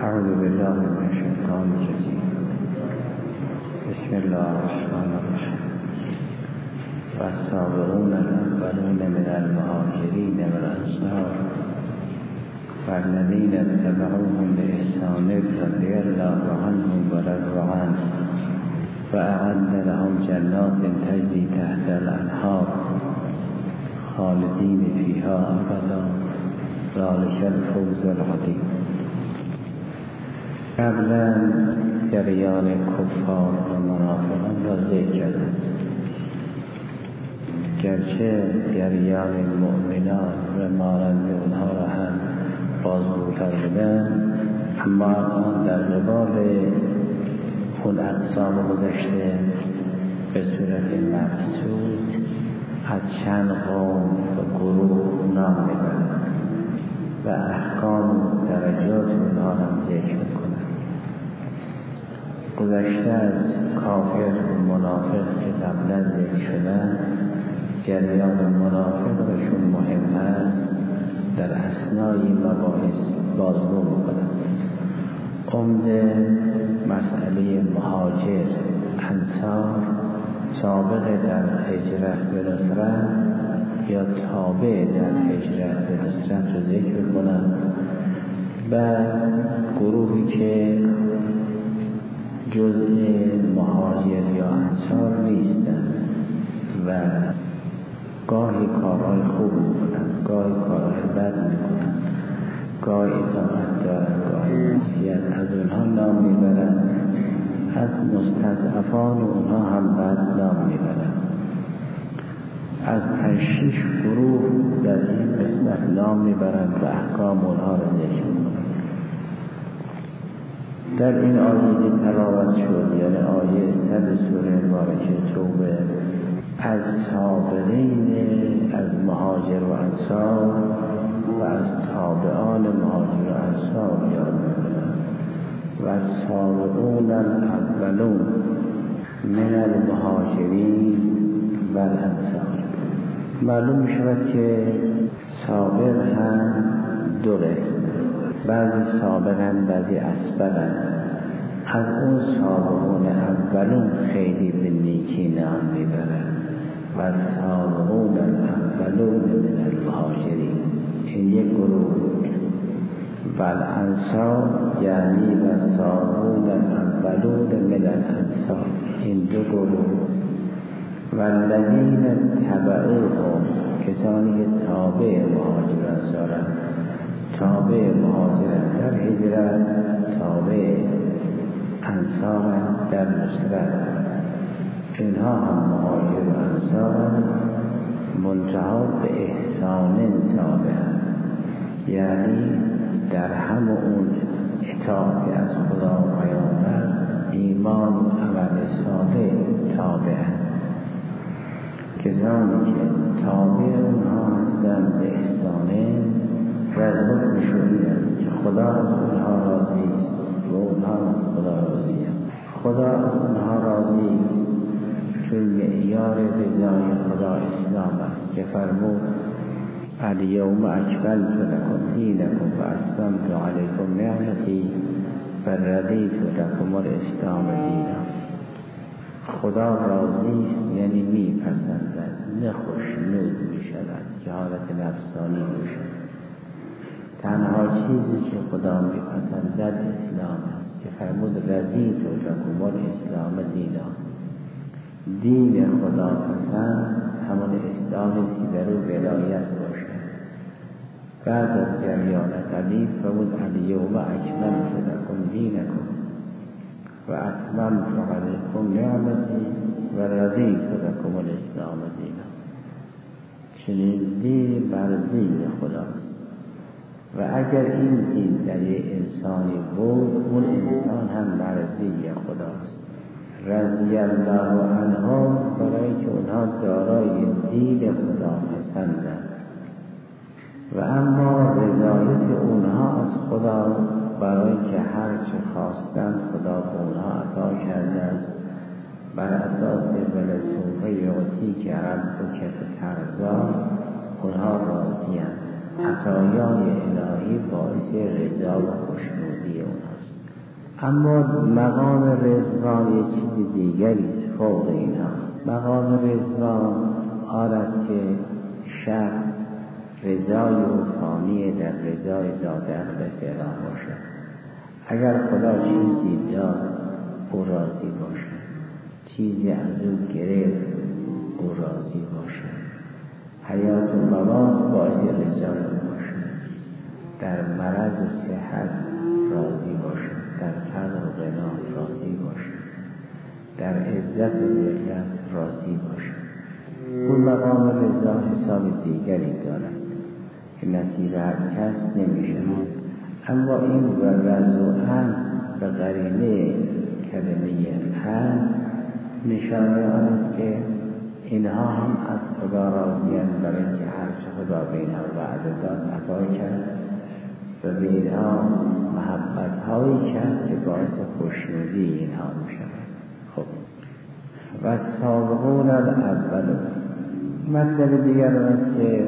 اعوذ بالله من الشیطان الرجیم. بسم الله الرحمن الرحیم. والسابقون الاولون من المهاجرین والانصار والذین اتبعوهم بإحسان رضی الله عنهم ورضوا عنه وأعد لهم جنات تجری تحت الأنهار خالدین فیها ابدا ذلک الفوز العظیم. قبلا جریان کفار و منافقان را ذکر کردند، گرچه جریان مؤمنان و مانند اونها را هم بازگوتر بودند، اما آن در قبال اون اقسام گذشته به صورت مبسوط از چند قوم و گروه نام میبرند و احکام و درجات اونها را ذکر میکنند. گذشته از کافر و منافق که قبلا ذکر شدن، جریان منافقشون مهم است، در اثنای مباحث بازگو میکنند. عمده مسئله مهاجر، انصار، سابق در هجرت به نصرت یا تابع در هجرت به نصرت رو ذکر کنند و گروهی که جزء مهاجر یا انصار نیستند و گاهی کارهای خوب میکنند، گاهی کارهای بد میکنند، گاهی اطاعت دارند، گاهی معصیت، از اونها نام میبرند، از مستضعفان اونها هم بد نام میبرند. از 5-6 گروه در این قسمت نام میبرند و احکام اونها را ذکر میکنند. در این آیه تلاوت شد، یعنی آیه 100 سوره مبارکه توبه، از سابقین از مهاجر و انصار و از تابعان مهاجر و انصار یاد میکنند و سابقون الاولون من المهاجرین و الانصار. معلوم می شود که سابق هم دو قسم است، بعضی سابقن بعضی اسبقن. از اون سابقون اولون خیلی به نیکی نام میبرند و سابقون الاولون من المهاجرین، این یک گروه. و الانصار یعنی و سابقون الاولون من الانصار، این دو گروه. و الذین اتبعوهم، کسانی که تابع مهاجر انصارند، تابع مهاجرند در هجرت، تابع انصارند در نصرت، اینها هم مهاجر و انصارند، منتها به احسان تابعند، یعنی در هم اون اطاعت از خدا و پیامبر، ایمان و عمل صالح تابعند. کسانی که تابع اونها هستند به احسانه و حکمشون این است که خدا از اونها راضی است و اونها از خدا راضی است. خدا از اونها راضی است چون معیار رضای خدا اسلام است که فرمود الیوم اکملت لکم دینکم و اتممت علیکم نعمتی و رضیت لکم الاسلام دینا. خدا راضی است یعنی میپسندد، نه خوشنود میشود که حالت نفسانی میشود. تنها چیزی که خدا میپسندد اسلام است که فرمود رضیت لکم الاسلام دینا. دین خدا پسند همون اسلامی است که در او ولایت باشد. بعد از جریان قدیم فرمود الیوم اکملت لکم دینکم و اتممت علیکم نعمتی و رضیت لکم الاسلام دینا. چنین دین بر دین خداست و اگر این دین در یک انسانی بود، اون انسان هم مرضی خداست. رضی الله عنهم، برای که اونها دارای دین خدا پسندند و اما رضایت اونها از خدا برای که هر چه خواستند خدا به اونها عطا کرده است بر اساس ولسوف یعطی که ربک فترضی، اونها راضی‌اند. عطایای الهی باعث رضا و خوشنودی اونهاست. اما مقام رضوان یه چیز دیگری فوق این هست. مقام رضوان آن است که شخص رضای روحانی در رضای ذات اقدس اعلام باشد. اگر خدا چیزی داد او راضی باشد، چیزی از او گرفت او راضی باشد، حیات و موت باعث رضای باشد، در مرض و صحت راضی باشد، در فقر و غنا راضی باشد، در عزت و ذلت راضی باشد. اون مقام رضا حساب دیگری دارد که نصیب هر کس نمیشه. اما این و رضوان به قرینه کلمه ان نشانه آن که اینها هم از خدا راضی‌اند، برای اینکه هر چه خدا به اینها وعده داد عطا کرد و به اینها محبت هایی کرد که باعث خوشنودی اینها میشود. خب و سابقون الاولون، مطلب دیگر است که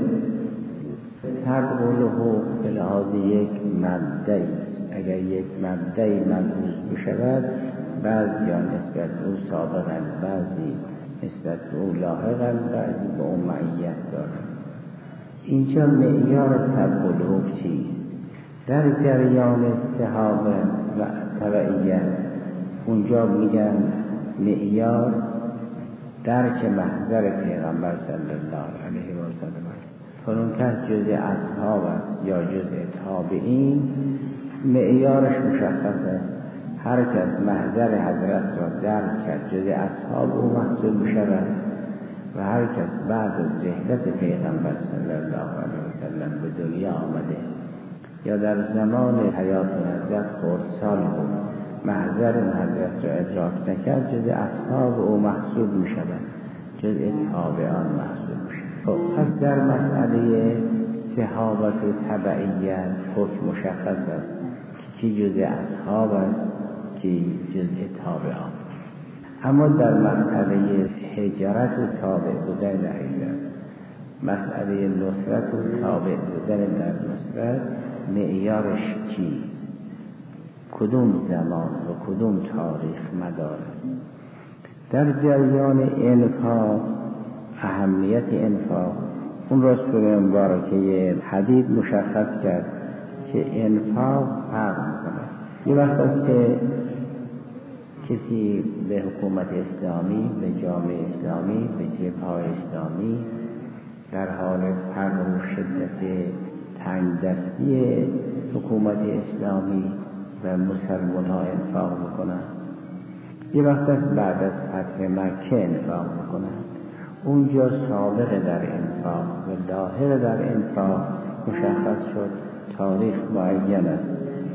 سبق له به لحاظ یک مبدأی است. اگر یک مبدأی ملحوظ بشود، بعضی یا نسبت او سابقا، بعضی نسبت به او لاحقا، بعضی به او معیت دارند. اینجا معیار سبق له چیست؟ در جریان صحابه و تبعیت اونجا میگن معیار درک محضر پیغمبر صلی الله علیه و سلم. اون کس جز اصحاب است یا جز تابعین، معیارش مشخص است. هر کس محضر حضرت را درک کرد جز اصحاب او محسوب می‌شود و هر کس بعد از رحلت پیغمبر صلی الله علیه و سلم به دنیا آمده یا در زمان حیات حضرت خردسال بود، محضر اون حضرت را ادراک نکرد، جز اصحاب او محسوب می‌شود، جز تابعان محسوب می‌شود. پس در مسئله صحابت و تبعیت حکم مشخص است که کی جز اصحاب است، کی جز تابعان. اما در مسئله هجرت و تابع بودن در هجرت، مسئله نصرت و تابع بودن در نصرت، معیارش چیست؟ کدوم زمان و کدوم تاریخ مدار است؟ در جریان انفاق، اهمیت انفاق، اون رسول مبارکه حدید مشخص کرد که انفاق فرق می‌کند. یه وقت است که کسی به حکومت اسلامی، به جامعه اسلامی، به جبهه‌های اسلامی در حال فقر و شدت تنگ دستی حکومت اسلامی و مسلمان‌ها انفاق می‌کنند. یه وقت است بعد از فتح مکه انفاق می‌کنند. اونجا سابق در انفاق و لاحق در انفاق مشخص شد، تاریخ معین است.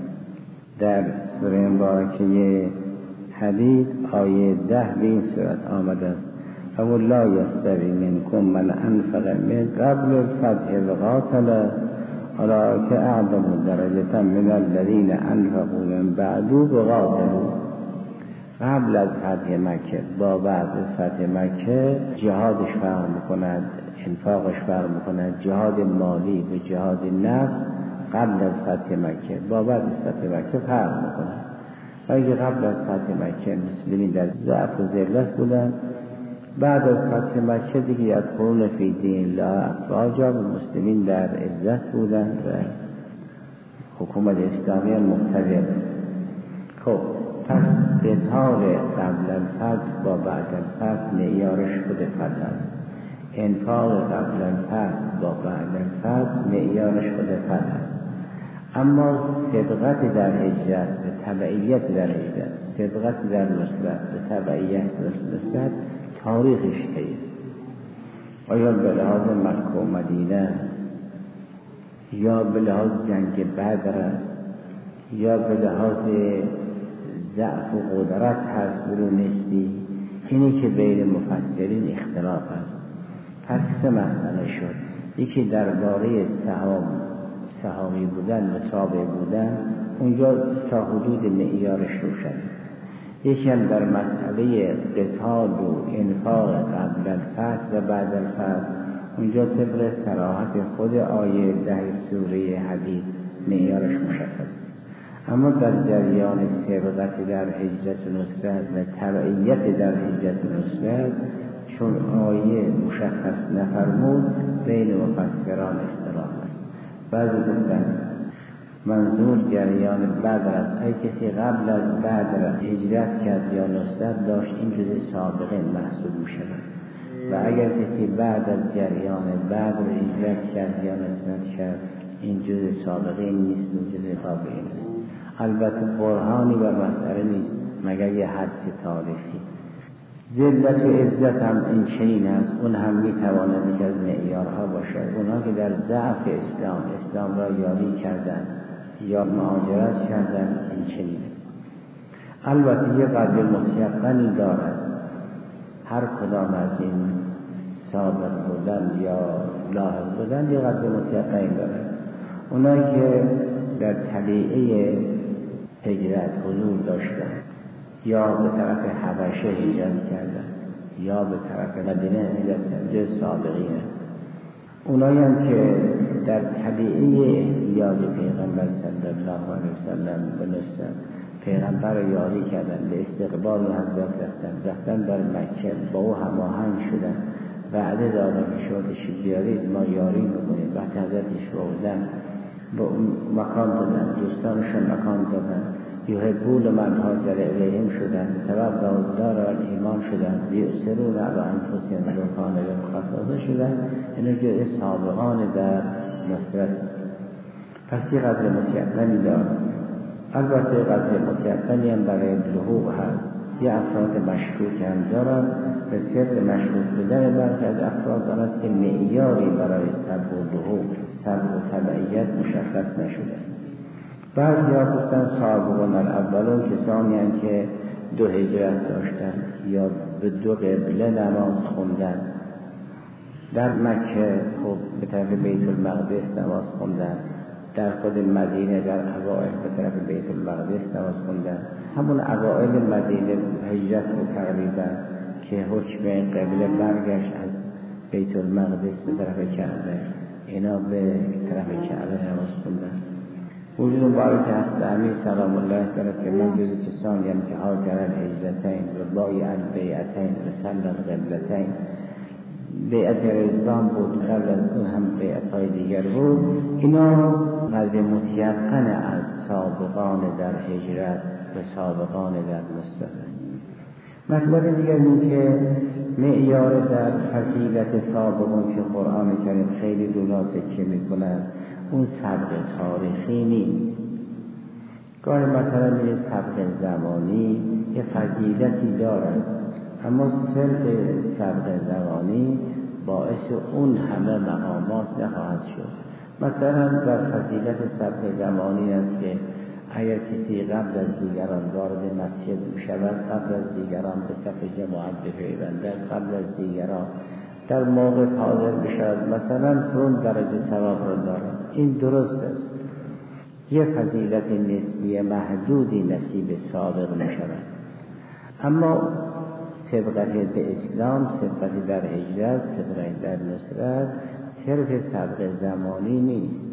در سوره مبارکه حدید آیه 10 به این صورت آمده است: او لا یستوی منکم من انفق من قبل الفتح و قاتل اولئک اعظم درجة من الذین انفقوا من بعد و قاتلوا. قبل از فتح مکه با بعد از فتح مکه جهادش فرق میکند، انفاقش فرق میکند. جهاد مالی و جهاد نفس قبل از فتح مکه با بعد از فتح مکه فرق میکند. اگه قبل از فتح مکه مسلمین در ضعف و ذلت بودن، بعد از فتح مکه دیگه از قرون فی دین الله افواجا و مسلمین در عزت بودن و حکومت اسلامی مقتدر. خب پس قتال قبل الفتح با بعد الفتح معیارش خود فتح است. انفاق قبل الفتح با بعد الفتح معیارش خود فتح است. اما صدقت در هجرت و تبعیت در هجرت، صدقت در نصرت و تبعیت در نصرت، تاریخش چیه؟ آیا به لحاظ مکه و مدینه است، یا به لحاظ جنگ بدر است، یا به لحاظ ضعف و قدرت هست برو نسبی؟ اینی که بین مفسرین اختلاف است. پس سه مسئله شد. یکی درباره سهامی بودن و تابع بودن، اونجا تا حدود معیارش روشن. یکی هم در مسئله قتال و انفاق قبل الفتح و بعد الفتح، اونجا طبق صراحت خود آیه 10 سوره حدید معیارش مشخص است. اما در جریان سبقت در هجرت و نصرت و تبعیت در هجرت و نصرت چون آیه مشخص نفرمود بین مفسران اختلاف است. بعضی گفتن منظور جریان بدر است، ای کسی قبل از بدر هجرت کرد یا نصرت داشت این جز سابقه محسوب می شود و اگر کسی بعد از جریان بدر هجرت کرد یا نصرت کرد این جز سابقه نیست، این جز تابعین است. البته برهانی بر مسئله نیست مگر یه حد تاریخی. ذلت و عزت هم این چنین است، اون هم میتواند که از معیارها باشد. اونها که در ضعف اسلام را یاری کردند یا مهاجرت کردند این چنین است. البته یه قدر متیقنی دارد هر کدام از این سابق بودن یا لاحق بودن یه قدر متیقنی دارد. اونایی که در طلیعه هجرت حضور داشتند یا به طرف حبشه هجرت کردند یا به طرف مدینه هجرت کردند جز سابقین. اونایی هم که در طلیعه یاد پیغمبر صلی الله علیه وسلم به نصرت پیغمبر را یاری کردند، به استقبال حضرت رفتن در مکه با او هماهنگ شدند، وعده دادن که شما تشریف بیارید ما یاری میکنیم. وقتی حضرتش بودن با مکان دادن، دوستانشون مکان دادن، یحبون من هاجر الیهم شدن، توبوا دار ایمان شدن، یؤثرون علی انفسهم ولو کان بهم خصاصه شدن. اینا جز سابقان در نصرت. پس یه قدر متیقنی دارد. البته قدر متیقنی هم برای لحوق هست. یه افراد مشکوک هم دارن به سر مشکوک بودن برخی از افراد دارد که معیاری برای صبر و لحوق صبر و تبعیت مشخص نشده. بعضی ها گفتن سابقون الاولون کسانی هم که 2 هجرت داشتن یا به 2 قبله نماز خوندن. در مکه خب به طرف بیت المقدس نماز خوندن، در خود مدینه در اوائل به طرف بیت المقدس نماز خوندن. همون اوائل مدینه هجرت تقریبا که حکم قبله برگشت از بیت المقدس به طرف کعبه، اینا به طرف کعبه نماز خوندن. وجود مبارک هست امیر سلام الله دارد که من جز کسانی هم که هاجر الهجرتین و بایع البیعتین و صلی القبلتین، بیعت رضوان بود، قبل از اون هم بیعت‌های دیگر بود. اینا قدر متیقن از سابقان در هجرت و سابقان در نصرت. مطلب دیگر این که معیار در فضیلت سابقان که قرآن کریم خیلی دولا تکیه می‌کند اون سبق تاریخی نیست. گاهی مثلا یه سبق زمانی یه فضیلتی دارد، اما صرف سبق زمانی باعث اون همه مقامات نخواهد شد. مثلا در فضیلت سبق زمانی است که اگر کسی قبل از دیگران وارد مسجد می‌شود، قبل از دیگران به صف جماعت بپیوندد، قبل از دیگران در موقع حاضر بشود، مثلا اون درجه ثواب را دارد. این درست است. یه فضیلت نسبی محدودی نصیب سابق می‌شود، اما سبقت به اسلام، سبقت در هجرت، سبقت در نصرت صرف سبق زمانی نیست.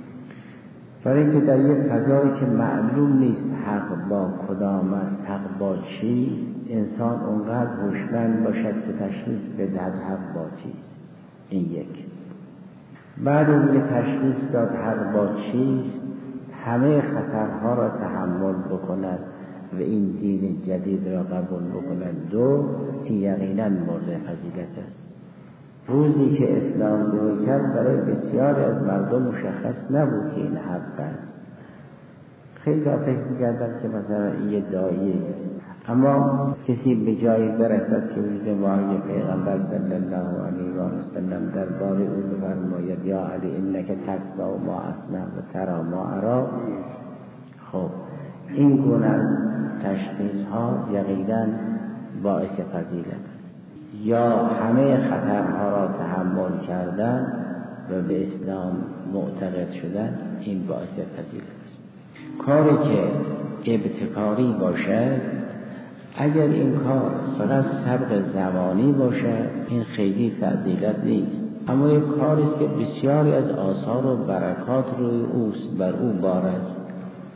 برای اینکه در یک فضایی که معلوم نیست حق با کدام است، حق با چیست، انسان اونقدر هوشمند باشد که تشخیص بدهد حق با چیست. این یک. بعد از اینکه تشخیص داد حق با چیست، همه خطرها را تحمل بکند و این دین جدید را قبول بکند. 2. این یقینا مورد فضیلت است. روزی که اسلام ظهور کرد برای بسیاری از مردم مشخص نبود که این حق است. خیلی فکر می‌کردن که مثلا این یه داعیه است، اما کسی به جایی برسد که وجود واقعی پیغمبر صلی الله علیه و سلم درباره او بفرماید یا علی انک تسمع ما اسمع و ترى ما ارى. خب این گونه تشخیص ها یقینا باعث فضیلت است. یا همه خطرها را تحمل کردن و به اسلام معتقد شدن، این باعث فضیلت است. کاری که ابتکاری باشد، اگر این کار فقط سبق زمانی باشد این خیلی فضیلت نیست، اما یک کاری است که بسیاری از آثار و برکات روی اوست، بر او بار است.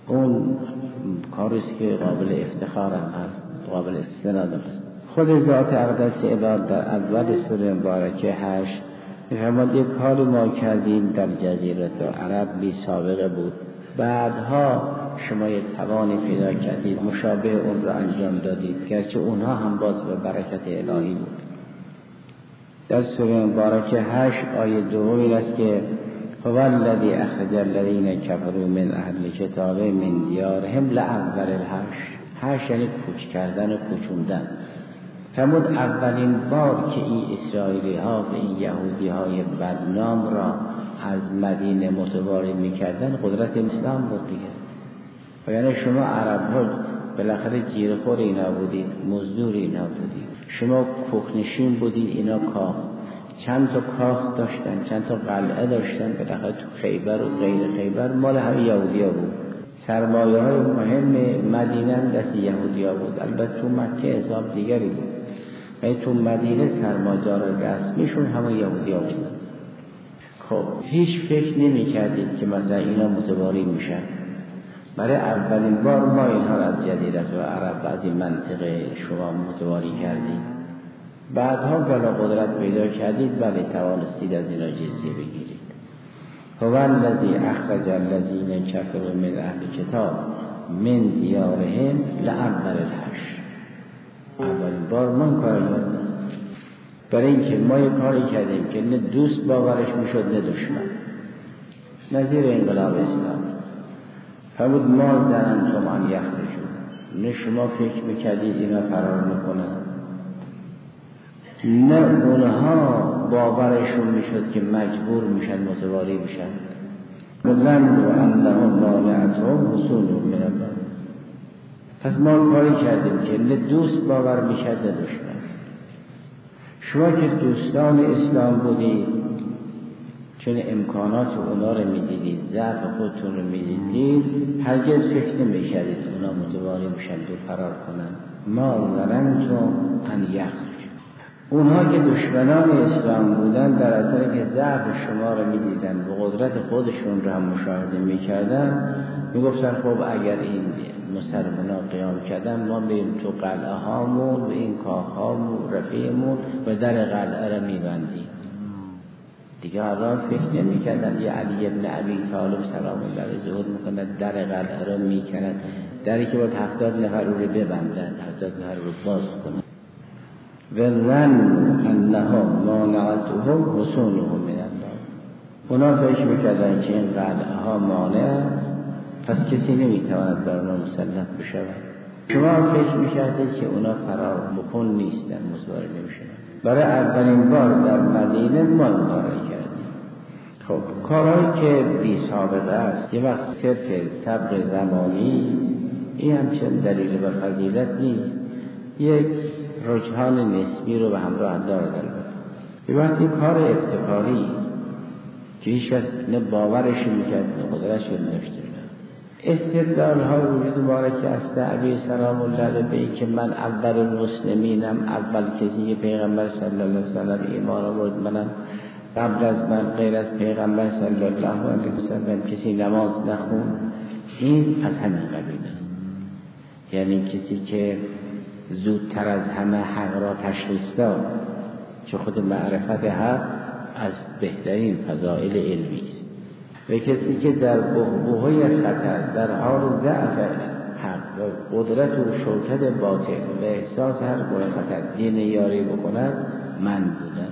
اون کاریست که قابل افتخار هم هست، قابل استناد هست. خود ذات اقدس الهی در اول سوره مبارکه 8 می‌فرماید یک کاری ما کردیم در جزیره عرب بی سابقه بود، بعدها شما یک توانی پیدا کردید مشابه اون را انجام دادید، گرچه اونها هم باز به برکت الهی بود. در سوره مبارکه 8 آیه 2 است که هو الذی اخرج الذین کفروا من اهل الکتاب من دیارهم لاول الحشر یعنی کوچ کردن و کوچوندن. فرمود اولین بار که این اسرائیلی ها و این یهودی های بدنام را از مدینه متواری میکردن قدرت اسلام بود دیگه. و یعنی شما عرب ها بالاخره جیرخور اینا بودید، مزدور اینا بودید، شما کوکنشین بودید، اینا کاخ، چند تا کاخ داشتن، چند تا قلعه داشتن، بالاخره تو خیبر و غیر خیبر مال همه یهودی ها بود. سرمایه های مهم مدینه دست یهودی ها بود. البته تو مکه حساب دیگری بود، ولی تو مدینه سرمایه‌دار رسمیشون همه یهودی ها بود. خب هیچ فکر نمی کردید که مثلا اینا متواری میشن. برای اولین بار ما اینها را از جزیره و عرب از این منطقه شما متواری کردید، بعدها بلا قدرت پیدا کردید، بله توانستید از اینا جزیه بگیرید. هو الذی اخرج الذین کفروا من اهل کتاب من دیارهم لاول الحشر. اولین بار من کار کردم برای اینکه ما یک کاری کردیم که نه دوست باورش میشد نه دشمن، نظیر انقلاب اسلام. فرمود ما ظننتم ان یخرجوا، نه شما فکر میکردید اینا فرار میکنن، نه اونها باورشون میشد که مجبور میشن متواری بشن. ظنوا انهم مانعتهم رسولهم من الله. پس ما کاری کردیم که نه دوست باور میشد نه دشمن. شما که دوستان اسلام بودید، چون امکانات اونا رو میدیدید، ضعف خودتون رو میدیدید، هرگز فکر نمیکردید اونا متواری میشن و فرار کنن. ما ظننتم ان یخرجوا. اونها که دشمنان اسلام بودن در اثر که ضعف شما رو میدیدن و قدرت خودشون رو هم مشاهده میکردن، میگفتن خب اگر این مسلمان‌ها قیام کردن ما بریم تو قلعه هامون و این کاخ هامون رفیعمون و در قلعه رو میبندیم دیگه. الان فکر نمیکردن یه علی ابن ابی طالب سلام الله علیه ظهور میکنن در قلعه رو میکنن، دری که باید 70 نفر رو ببندن، 70 نفر رو باز کنن. و ظنوا انهم مانعتهم رسولهم من الله. اونا فکر میکردن که این قلعه ها مانع است، پس کسی نمیتواند بر اونا مسلط بشود. شما فکر میکردید که اونا فرار بکن نیستن، متواری نمیشن. برای اولین بار در مدینه ما این کارایی کردیم. خب کارهایی که بی سابقه است، یه وقت صرف سبق زمانی، این همچنین دلیل بر فضیلت نیست، یک رجحان نسبی رو به همراه دارد. یه وقت این کار ابتکاری است که هیچ کس نه باورش میکرد نه قدرتش نداشته. استدلال های وجود مبارک است علی سلام الله علیه به این که من اول المسلمینم، اول کسی که پیغمبر صلی الله علیه وسلم ایمان آورد منم، قبل از من غیر از پیغمبر صلی الله علیه وسلم کسی نماز نخوند. این از همین قبیل است، یعنی کسی که زودتر از همه حق را تشخیص داد، چه خود معرفت حق از بهترین فضائل علمی است. و کسی که در بحبوحه خطر، در حال ضعف حق و قدرت و شوکت باطل و احساس هر گونه خطر دین یاری بکند، من بودم.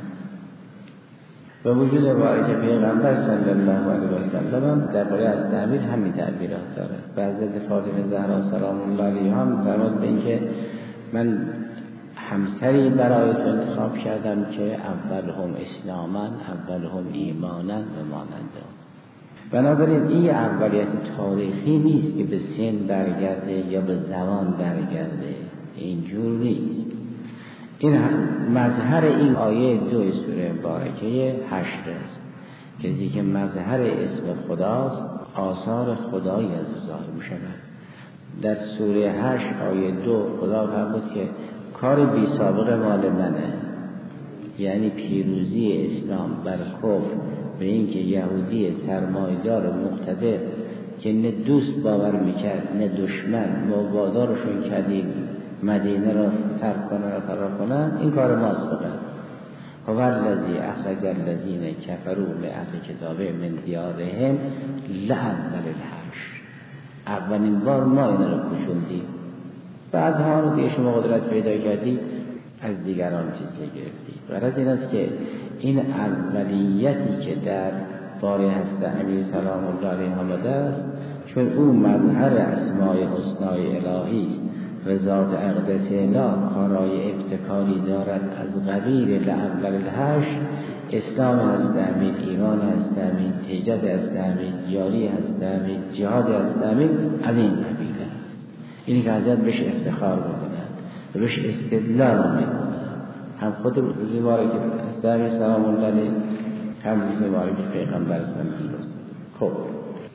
و وجود مبارک پیغمبر صلی الله علیه و سلم درباره از تعبیر همین تعبیرات دارد. بعضی فاطمه زهرا سلام الله علیها هم فرمود به اینکه من همسری برای تو انتخاب کردم که اولهم اسلاما، اولهم ایمانا و مانند. بنابراین این اولیت تاریخی نیست که به سن برگرده یا به زمان برگرده، اینجور نیست. این مظهر این آیه 2 سوره مبارکه 8 است، کسی که مظهر اسم خداست، آثار خدایی از ظاهر می شود. در سوره 8 آیه 2 خدا فرمود که کار بی سابقه مال منه، یعنی پیروزی اسلام بر کفر به اینکه یهودی سرمایه‌دار و مقتدر که نه دوست باور میکرد نه دشمن، ما وادارشون کردیم مدینه را ترک کنن و فرار کنن، این کار ماست فقط. هو الذی اخرج الذین کفروا من اهل کتاب من دیارهم لأول الحشر. اولین بار ما این رو کشوندیم، بعدها رو دیگه شما قدرت پیدا کردید از دیگران چیزی گرفتید. غرض این است که این اولیتی که در باره حضرت امیر سلام الله علیه آمده است، چون او مظهر اسماء حسنای الهی است و ذات اقدس اله کارای ابتکاری دارد از قبیل لأول الحشر، اسلام حضرت امیر، ایمان حضرت امیر، تجارت حضرت امیر، یاری حضرت امیر، جهاد حضرت امیر از این قبیل است. اینی که حضرت بهش افتخار می‌کند و بهش استدلال می‌کند، هم خود روزی مبارک حضرت امیر سلام الله علیه، هم روزی مبارک پیغمبر صلی الله علیه و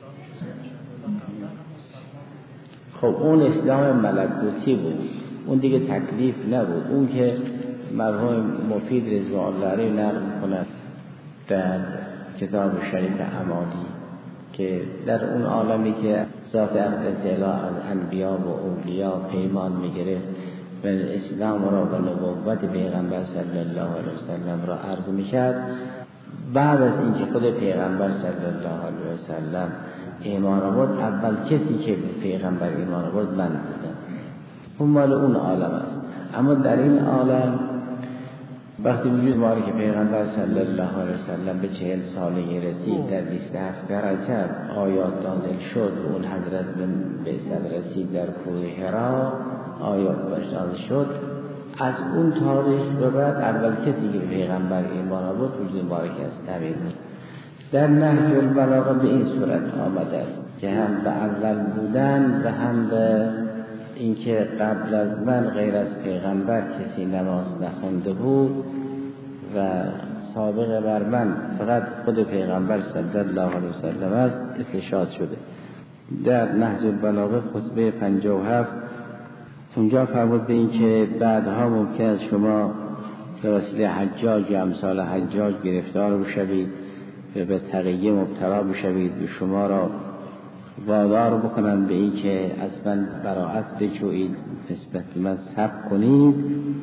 خب اون اسلام ملکوتی بود، اون دیگه تکلیف نبود. اون که مرحوم مفید رضوان الله علیه نقل می‌کند در کتاب شریف اعمالی که در اون عالمی که ذات اقدس اله از انبیا و اولیا پیمان می‌گرفت و اسلام را و نبوت پیغمبر صلی الله علیه وسلم را عرض می‌کرد، بعد از اینکه خود پیغمبر صلی الله علیه وسلم ایمان آورد، اول کسی که به پیغمبر ایمان آورد من بودم. اون مال اون عالم است. اما در این عالم وقتی وجود ما که پیغمبر صلی الله علیه وسلم به 40 سالگی رسید، در 27 رجب آیات نازل شد و اون حضرت به صدر رسید در کوه حرا، آیات نازل شد. از اون تاریخ به بعد اول کسی که به پیغمبر ایمان آورد وجود مبارک است امیر بود. در نهج البلاغه به این صورت آمده است که هم به اول بودن و هم به اینکه قبل از من غیر از پیغمبر کسی نماز نخوانده بود و سابق بر من فقط خود پیغمبر صلی الله علیه وسلم است استشهاد شده. در نهج البلاغه خطبه 57 اونجا فرمود به این که بعدها ممکن است شما به وسیله حجاج یا امثال حجاج گرفتار بشوید و به تقیه مبتلا بشوید و شما را وادار بکنند به این که از من براءت بجویید، نسبت به من صبر کنید.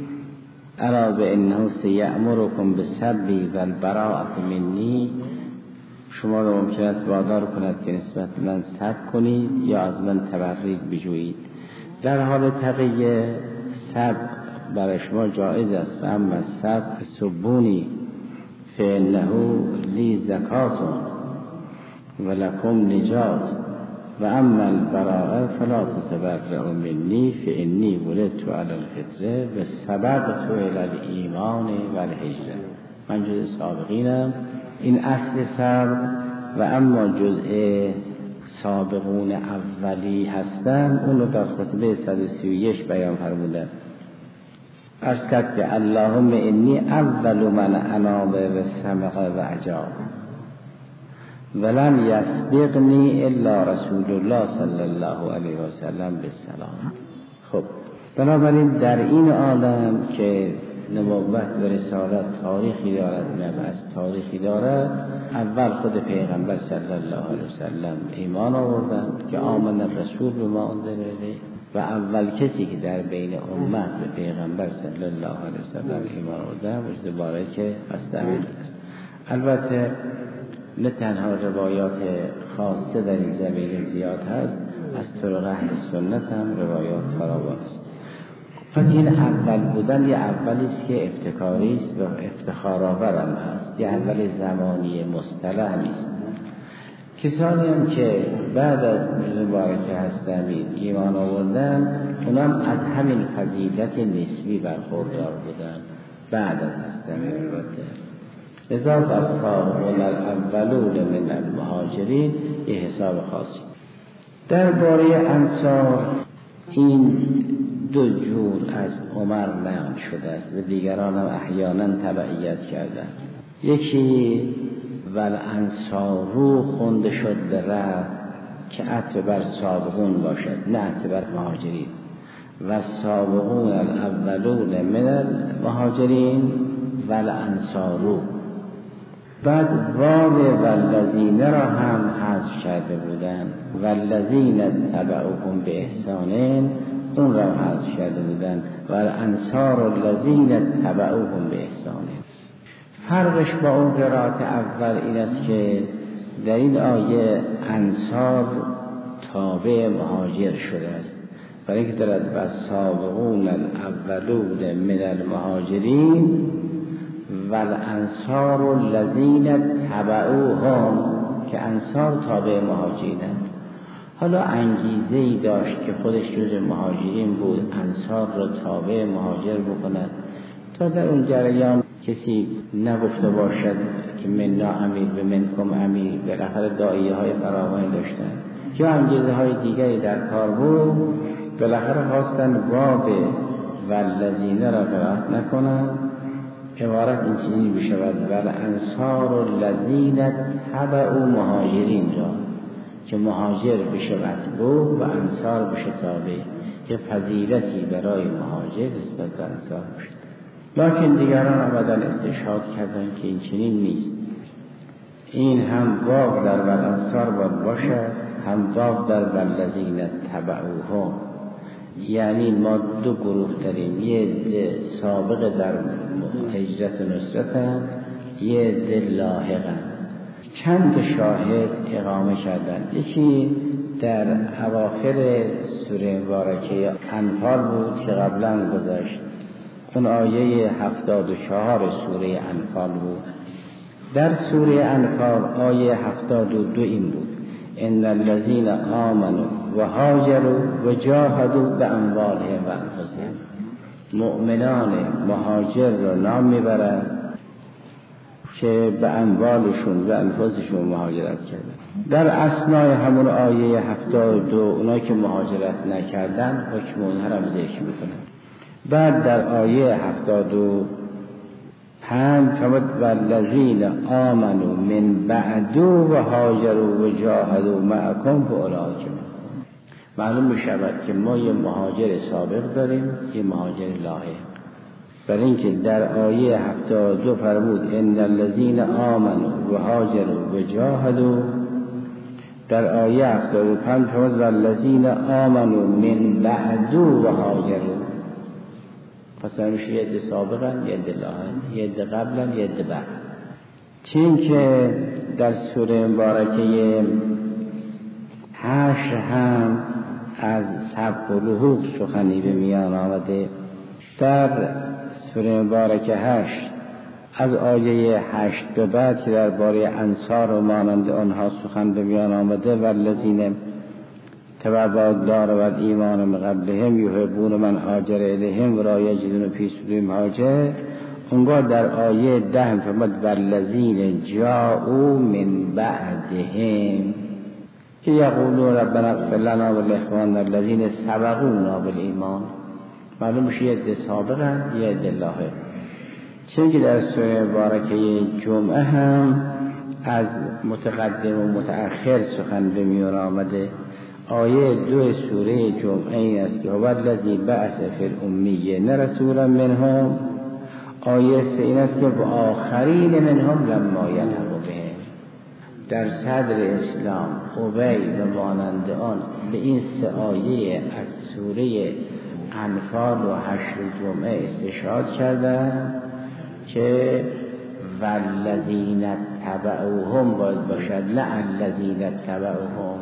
الا بانه سیأمرکم بالصبر والبراءة منی، شما را ممکن است وادار کند که نسبت به من صبر کنید یا از من تبرید بجویید. در حال تقیه صبر برای شما جایز است، اما صبر سبونی فإنه لی زکات و لکم نجات و اما البراءه فلا تتبرؤوا منی فإنی ولدت علی الفطره و سبقت الی الایمان و الهجره. من جزء سابقینم، این اصل صبر. و اما جزء سابقون اولی هستم، اونو در خطبه 131 بیان فرمودن. عرض کرد که اللهم انی اول من اناب و سمق و عجاب ولم یسبقنی الا رسول الله صلی الله علیه و سلم بالسلام. خب بنابراین در این عالم که نبوت و رسالت تاریخی دارد، نبعث تاریخی دارد، اول خود پیغمبر صلی الله علیه و سلم ایمان آوردند که آمن الرسول بما انزل الیه و اول کسی که در بین امت به پیغمبر صلی الله علیه و سلم ایمان آورد وجود مبارک است امیر. البته نه تنها روایات خاصه در این زمینه زیاد هست، از طرق اهل سنت هم روایات فراوان است. پس این اول بودن یه اولی است که ابتکاری است و افتخارآور هم هست، یه اول زمانی مصطلح نیست. کسانی هم که بعد از مبارکه هستند ایمان آوردن، اونم از همین فضیلت نسبی برخوردار بودن بعد از هستند. البته لذا السابقون الاولون من المهاجرین یه حساب خاصی. درباره انصار این دو جور از عمر نقل شده است و دیگران هم احیانا تبعیت کردند. یکی والانصارو خونده شد به رفت که عطف بر سابقون باشد، نه عطف بر مهاجرین. و سابقون الاولون من المهاجرین والانصارو. بعد واو والذین را هم حذف کرده بودند، والذین تبعوهم به احسان اون را حذف کرده بودند، والانصار الذین تبعوهم به احسان. فرقش با اون قرائت اول این است که در این آیه انصار تابع مهاجر شده است، برای اینکه دارد والسابقون الاولون من المهاجرین والانصار الذین تبعوهم، که انصار تابع مهاجرینند. حالا انگیزه‌ای داشت که خودش جز مهاجرین بود، انصار را تابع مهاجر بکند تا در اون جریان کسی نگفته باشد که منا امیر و منکم امیر. بالاخره داعیه های فراوانی داشتن یا انگیزه های دیگری در کار بود، بالاخره خواستن واو والذین را قرائت نکنند، عبارت این چنین بشود والانصار الذین تبعوا مهاجرین را، که مهاجر بشه متبوع و انصار بشه تابع، که فضیلتی برای مهاجر نسبت به انصار بشه. لکن دیگران آمدن استشهاد کردن که این چنین نیست، این هم واو در والانصار باید باشد، هم واو در والذین تبعوهم. یعنی ما دو گروه داریم، یه عده سابق در هجرت و نصرت هم، یه عده لاحقن. چند شاهد اقامه کردن. یکی در اواخر سوره مبارکه انفال بود که قبلا گذشت، اون آیه 74 سوره انفال بود. در سوره انفال آیه 72 این بود ان الذين آمنوا و هاجروا و جاهدوا باموالهم و انفسهم. مؤمنان مهاجر را نام میبرند که به اموالشون و انفسشون مهاجرت کردن. در اثنای همون آیه 72 اونایی که مهاجرت نکردن حکم اونها را ذکر میکنند. بعد در آیه 75 فرمود والذین آمنوا من بعد و هاجروا و جاهدوا معکم فاولئک منکم. معلوم میشود که ما یه مهاجر سابق داریم، یه مهاجر لاحق. برای اینکه در آیه 72 فرمود ان الذین آمنوا و هاجروا و جاهدوا، در آیه 75 فرمود والذین آمنوا من بعد و هاجروا. پس همیشه یه عده سابقن، یه عده لاحقن، یه عده قبلن، یه عده بعد. چون که در سوره مبارکه 8 هم از سبق و لحوق سخنی به میان آمده. در سوره مبارکه 8 از آیه 8 به بعد که درباره انصار و مانند آنها سخن به میان آمده والذین تبعوا الدار و الایمان من قبلهم یحبون من هاجر الیهم و لا یجدون فی صدورهم حاجه، اونگاه در آیه 10 فرمود والذین جاءوا من بعدهم که یقولون ربنا اغفر لنا ولاخواننا الذین سبقونا بالایمان. معلوم میشه یه عده سابقن، یه عده لاحق. چون که در سوره مبارکه جمعه هم از متقدم و متأخر سخن به میان آمده. آیه 2 سوره جمعه این است که هو الذی بعث فی الامیین رسولا منهم. آیه 3 این است که و آخرین منهم لما یلحقوا بهم. در صدر اسلام ابی و مانند آن به این 3 آیه از سوره انفال و 8 جمعه استشهاد کردند که والذین تبعوهم باید باشد، نه الذین تبعوهم.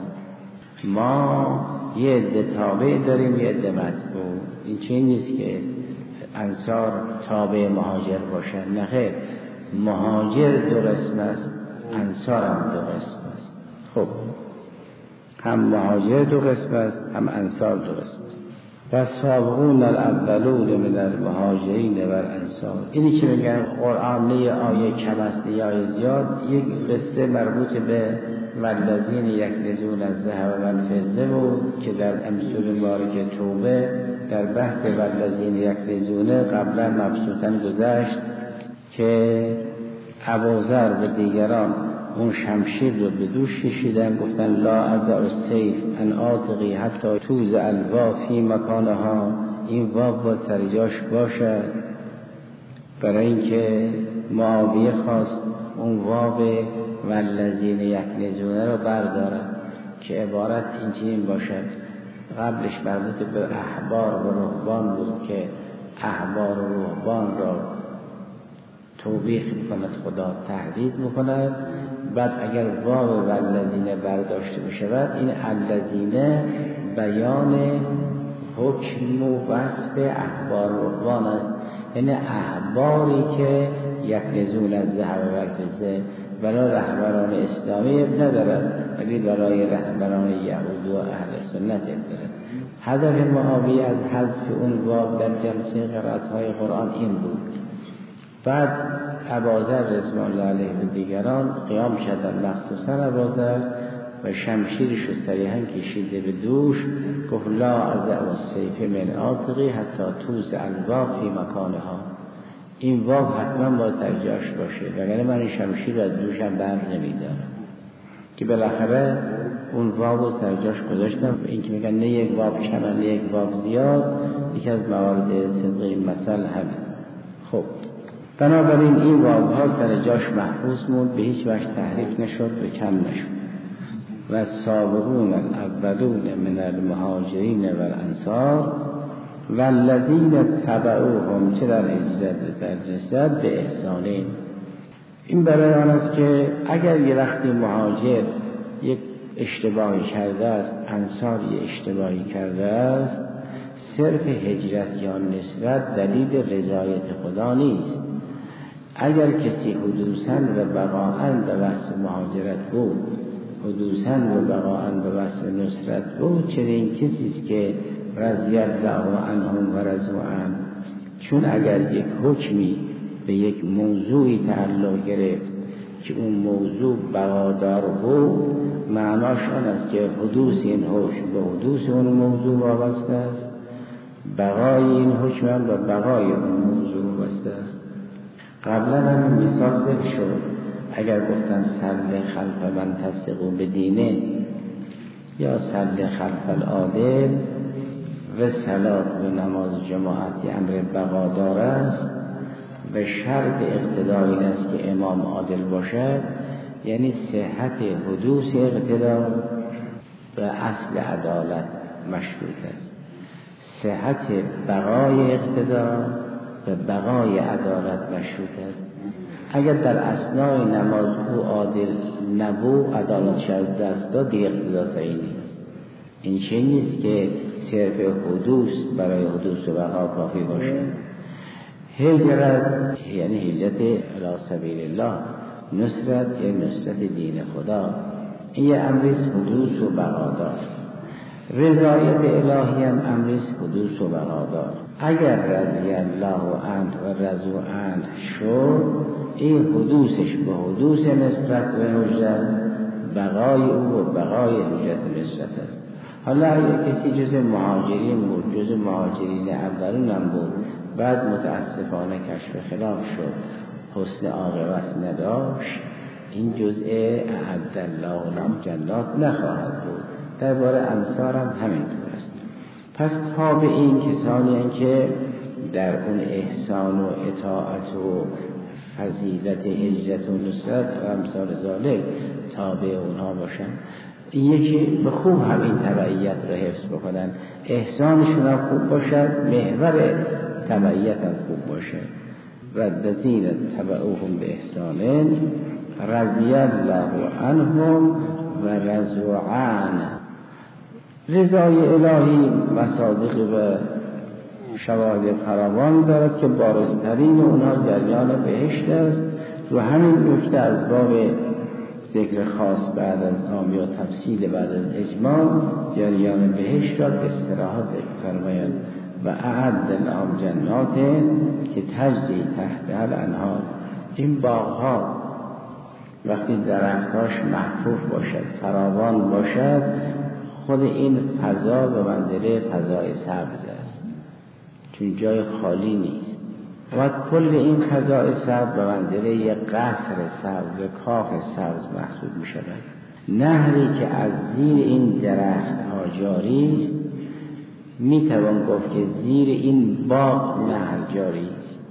ما یه عده تابع داریم، یه عده متبوع. این چیزی نیست که انصار تابع مهاجر باشن، نه خیر، مهاجر 2 قسم است، انصار هم 2 قسم است. خب هم مهاجر 2 قسم است، هم انصار 2 قسم است. و سابقون الاولون من المهاجرین و الانصار. اینی که میگن قرآن نه آیه کم است نه آیه زیاد، یک قصه مربوط به والذین یکنزون الذهب والفضه بود که در سوره مبارکه توبه در بحث والذین یکنزون قبلا مبسوطاً گذشت که ابوذر و دیگران اون شمشیر رو به دوش کشیدن، گفتن لا ازع السیف ان آتقی حتی توز الوا فی مکانها. این واو با سر جاش باشد، برای اینکه معاویه خواست اون واو والذین یکنزون رو بردارن که عبارت این باشد. قبلش مربوط به احبار و رهبان بود که احبار و رهبان را توبیخ میکند، خدا تهدید میکند. بعد اگر واو والذین برداشته بشود، این الذین بیان حکم و وصف احبار و رهبان است، یعنی احباری که یکنزون از ذهب و الفضه برای رهبران اسلامی ندارد، ولی برای رهبران یهود و اهل سنت دارد. هدف معاویه از حذف اون واو در جلسه قرائت‌های قرآن این بود. بعد ابوذر رضوان الله علیه و دیگران قیام شدند، مخصوصا ابوذر، و شمشیرش رو صریحاً کشیده به دوش، گفت لا اضع السیف من عاتقی حتی توضع الواو فی مکانها. این واو حتما باید در جاش باشه، وگرنه من این شمشیر رو از دوشم بر نمیدارم. که بالاخره اون واو رو سر جاش گذاشتم. این که میگن نه یک واو کم نه یک واو زیاد، یکی از موارد صدق این مثل همین. خب بنابراین این واو ها سر جاش محفوظ موند، به هیچ وجه تحریف نشد و کم نشد. و سابقون الاولون من المهاجرین و الانصار و الذین تبعوهم، چه در هجرت و در رسالت، به احسانین. این برای آن است که اگر یه وقتی مهاجر یک اشتباهی کرده است، انصار یک اشتباهی کرده است، صرف هجرت یا نصرت دلیل رضایت خدا نیست. اگر کسی حدوثاً و بقاءً به وصف مهاجرت بود، حدوثاً و بقاءً به وصف نصرت بود، چنین کسی است که رضی الله عنهم و رضوا عنه. چون اگر یک حکمی به یک موضوعی تعلق گرفت که اون موضوع بقادار بود، معناش آن است که حدوث این حکم به حدوث اون موضوع وابسته است، بقای این حکم هم به بقای اون موضوع وابسته است. قبلا هم مثال ذکر شد، اگر گفتن صل خلف من تصدقوا بدینه یا صل خلف العادل و صلات و نماز جماعت امر بقادار است و شرط اقتدا این است که امام عادل باشد، یعنی صحت حدوث اقتدا و اصل عدالت مشروط است. صحت بقای اقتدا و بقای عدالت مشروط است. اگر در اثنای نماز او عادل نبود، عدالت شد دست داد، دیگه اقتدا صحیح نیست. این چه نیست که صرف حدوث برای حدوث و بقا کافی باشه. هجرت یعنی هجرت الی سبیل الله، نصرت یعنی نصرت دین خدا. این یه امریز حدوث و بقا دار. رضایت الهی هم امریز حدوث و بقا دار. اگر رضی الله عنه و رضوا عنه شد، این حدوثش به حدوث نصرت و هجرت، بقای او و بقای هجرت نصرت است. حالا اگر کسی جز مهاجرین بود، جز مهاجرین اولون هم بود، بعد متاسفانه کشف خلاف شد، حسن عاقبت نداشت، این جزء اعد الله لهم جنات نخواهد بود. درباره انصار هم همینطور است. پس تابع این کسانی هستند که در اون احسان و اطاعت و فضیلت هجرت و نصرت و امثال ذالک تابع اونها باشن. این یکی به خوب همین تبعیت رو حفظ بکنن، احسانشون هم خوب باشد، محور تبعیت هم خوب باشد. و الذین تبعوهم به احسان رضی الله عنهم و رضوا عنه. رضای الهی مصادیق و شواهد فراوان دارد که بارزترین اونها جریان بهشت است. و همین نکته از باب ذکر خاص بعد از عام یا تفصیل بعد از اجمال، جریان بهشت را به اصطلاح ذکر فرمایند. و اعد لهم جنات که تجری تحتها الانهار. این باغها وقتی درختاش محفوف باشد، فراوان باشد، خود این فضا به منزله فضای سبز است، چون جای خالی نیست. و کل این فضای سبز به منزله یک قصر سبز و کاخ سبز محسوب می شود. نهری که از زیر این درخت ها جاری است، می توان گفت که زیر این باغ نهر جاری است.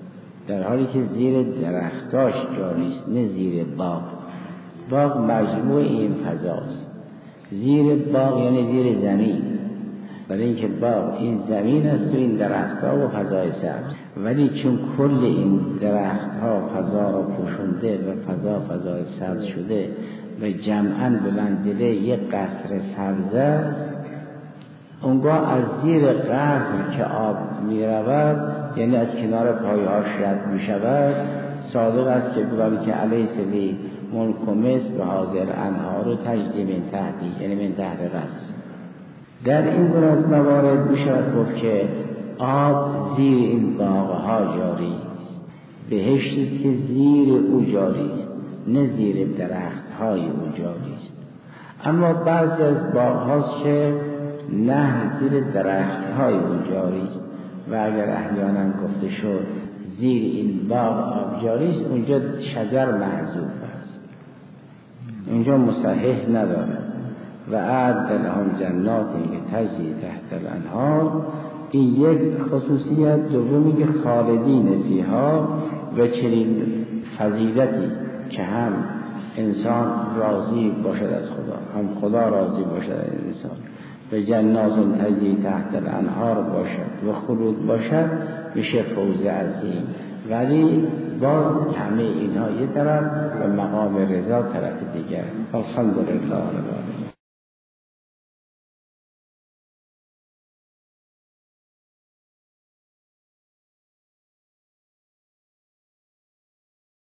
در حالی که زیر درختاش جاری است، نه زیر باغ. باغ مجموع این فضاست. زیر باغ یعنی زیر زمین، برای اینکه باغ این زمین است و این درختها و فضای سبز. ولی چون کل این درختها فضا را پوشونده و فضای سبز شده و جمعاً بلندیده یک قصر سبز است، اونگاه از زیر قصر که آب می رود، یعنی از کنار پایهاش رد می شود، صادق است که بگوید که علیه سلی ملک و مثل و حاضر انهار و تجری من تحتی، یعنی من تحت رأس. در این گونه از موارد می شود گفت که آب زیر این باغها جاری است، بهشت است که زیر او جاری است، نه زیر درختهای او جاری است. اما بعضی از باغهاست که نه زیر درختهای او جاری است و اگر احیانا گفته شد زیر این باغ آب جاری است، اونجا شجر محذوف است، اونجا مصحح نداره. و اعد لهم جناتی که تجری تحت الانهار، این یک خصوصیت. دومی که خالدین فیها، و چنین فضیلتی که هم انسان راضی باشد از خدا، هم خدا راضی باشد از انسان، و جنات تجری تحت الانهار باشد و خلود باشد، میشه فوز عظیم. ولی باز همه اینها یه طرف و مقام رضا طرف دیگر. الحمدلله.